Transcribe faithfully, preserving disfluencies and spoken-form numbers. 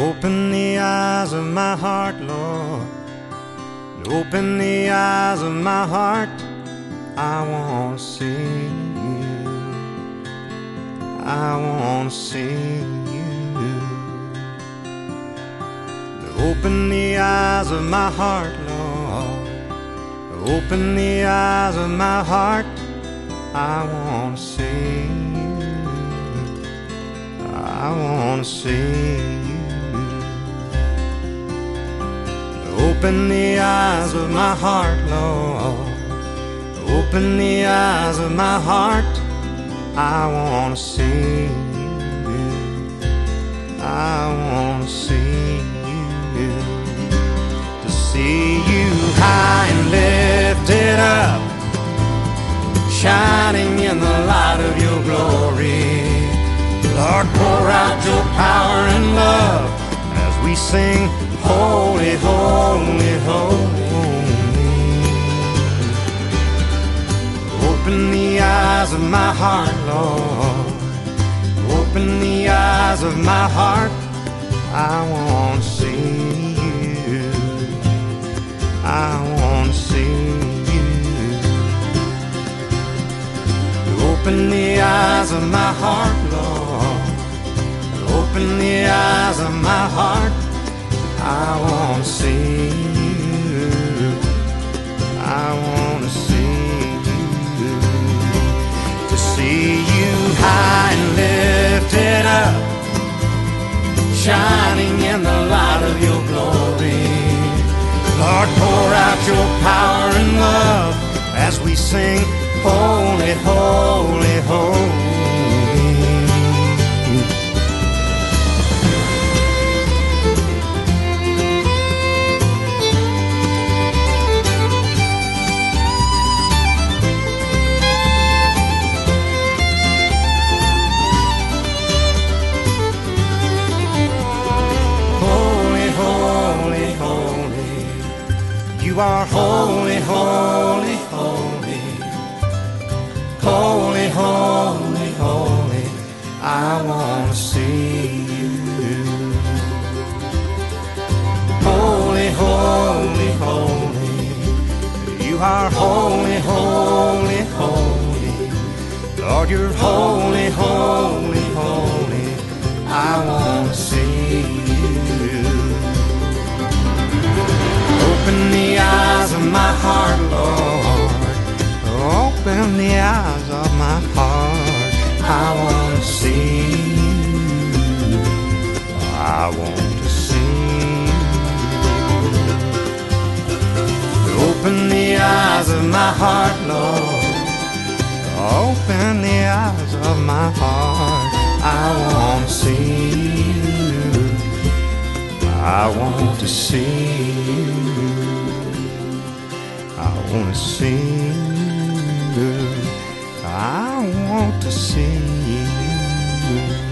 Open the eyes of my heart, Lord. Open the eyes of my heart. I want to see you. I want to see you. Open the eyes of my heart, Lord. Open the eyes of my heart. I want to see you. I want to see you. Open the eyes of my heart, Lord. Open the eyes of my heart. I want to see you. I want to see you. To see you high and lifted up, shining in the light of your glory. Lord, pour out your power and love as we sing, holy, holy, holy. Open the eyes of my heart, Lord. Open the eyes of my heart. I want to see you. I want to see you. Open the eyes of my heart, Lord. Open the eyes of my heart. I want to see you. I want to see you. To see you high and lifted up, shining in the light of your glory. Lord, pour out your power and love as we sing, holy, holy, holy. You are holy, holy, holy. Holy, holy, holy. I want to see you. Holy, holy, holy. You are holy, holy, holy. Lord, you're holy, holy, holy. I want to see you. Open the eyes of my heart, Lord. Open the eyes of my heart. I want to see you. I want to see you. Open the eyes of my heart, Lord. Open the eyes of my heart. I want to see you. I want to see you. I want to see you. I want to see you.